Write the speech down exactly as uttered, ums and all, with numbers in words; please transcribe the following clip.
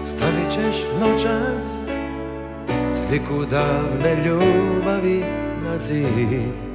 stavit ćeš noćas sliku davne ljubavi na zid.